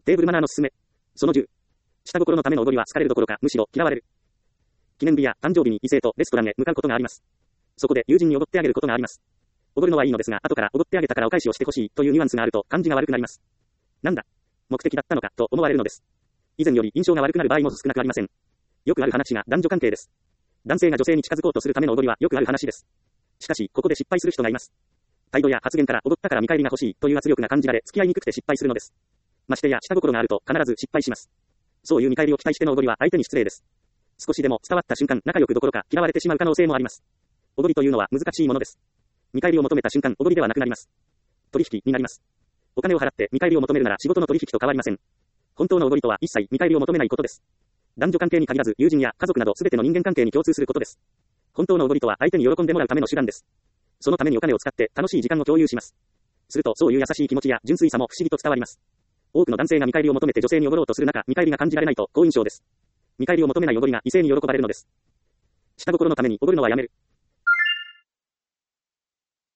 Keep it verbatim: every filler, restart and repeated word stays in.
テーブルマナーの勧め。そのじゅう。下心のためのおごりは好かれるどころか、むしろ嫌われる。記念日や誕生日に異性とレストランへ向かうことがあります。そこで友人におごってあげることがあります。おごるのはいいのですが、後からおごってあげたからお返しをしてほしいというニュアンスがあると感じが悪くなります。なんだ、目的だったのかと思われるのです。以前より印象が悪くなる場合も少なくありません。よくある話が男女関係です。男性が女性に近づこうとするためのおごりはよくある話です。しかし、ここで失敗する人がいます。態度や発言からおごったから見返りが欲しいという圧力が感じられ、付き合いにくくて失敗するのです。ましてや下心があると必ず失敗します。そういう見返りを期待してのおごりは相手に失礼です。少しでも伝わった瞬間、仲良くどころか嫌われてしまう可能性もあります。おごりというのは難しいものです。見返りを求めた瞬間、おごりではなくなります。取引になります。お金を払って見返りを求めるなら仕事の取引と変わりません。本当のおごりとは一切見返りを求めないことです。男女関係に限らず友人や家族など全ての人間関係に共通することです。本当のおごりとは相手に喜んでもらうための手段です。そのためにお金を使って楽しい時間を共有します。するとそういう優しい気持ちや純粋さも不思議と伝わります。多くの男性が見返りを求めて女性におごろうとする中、見返りが感じられないと好印象です。見返りを求めないおごりが異性に喜ばれるのです。下心のためにおごるのはやめる。